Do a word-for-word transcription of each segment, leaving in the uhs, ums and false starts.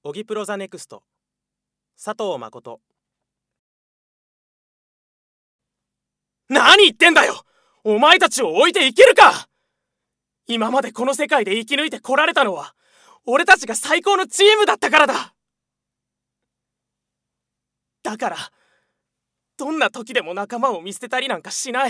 オギプロザネクスト佐藤誠。何言ってんだよ、お前たちを置いていけるか。今までこの世界で生き抜いてこられたのは俺たちが最高のチームだったからだ。だからどんな時でも仲間を見捨てたりなんかしない。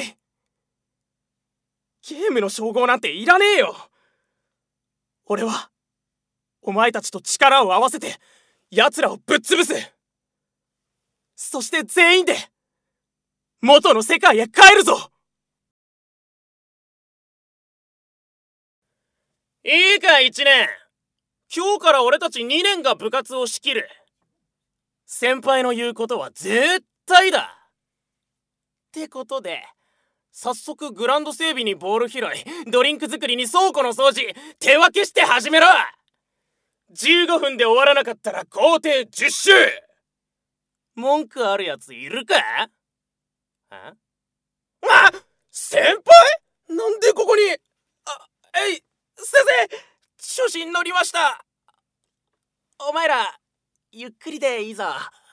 ゲームの称号なんていらねえよ。俺はお前たちと力を合わせて奴らをぶっ潰す。そして全員で元の世界へ帰るぞ。いいかいちねん、今日から俺たちにねんが部活を仕切る。先輩の言うことは絶対だ。ってことで早速グラウンド整備にボール拾い、ドリンク作りに倉庫の掃除、手分けして始めろ。じゅうごふんで終わらなかったら工程じゅっ周。文句あるやついるか？あ？あ！先輩？なんでここに？あ、えい、先生、調子に乗りました。お前らゆっくりでいいぞ。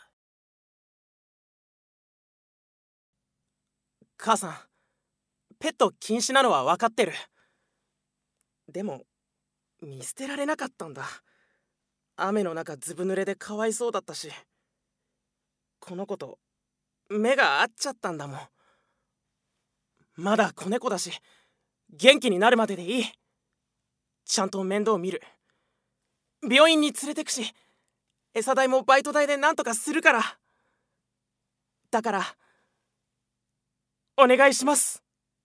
母さん、ペット禁止なのは分かってる。でも見捨てられなかったんだ。雨の中ずぶ濡れでかわいそうだったし、この子と目が合っちゃったんだもん。まだ子猫だし元気になるまででいい。ちゃんと面倒見る。病院に連れてくし、餌代もバイト代でなんとかするから。だからお願いします。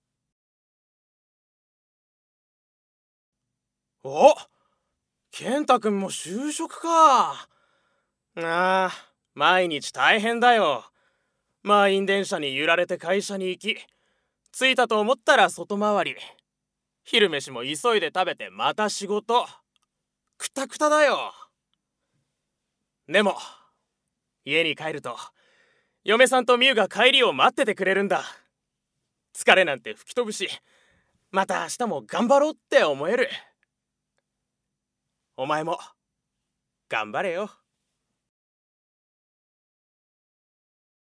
お、健太くんも就職か。ああ、毎日大変だよ。満員電車に揺られて会社に行き、着いたと思ったら外回り、昼飯も急いで食べてまた仕事、くたくただよ。でも家に帰ると嫁さんとミュウが帰りを待っててくれるんだ。疲れなんて吹き飛ぶし、また明日も頑張ろうって思える。お前も頑張れよ。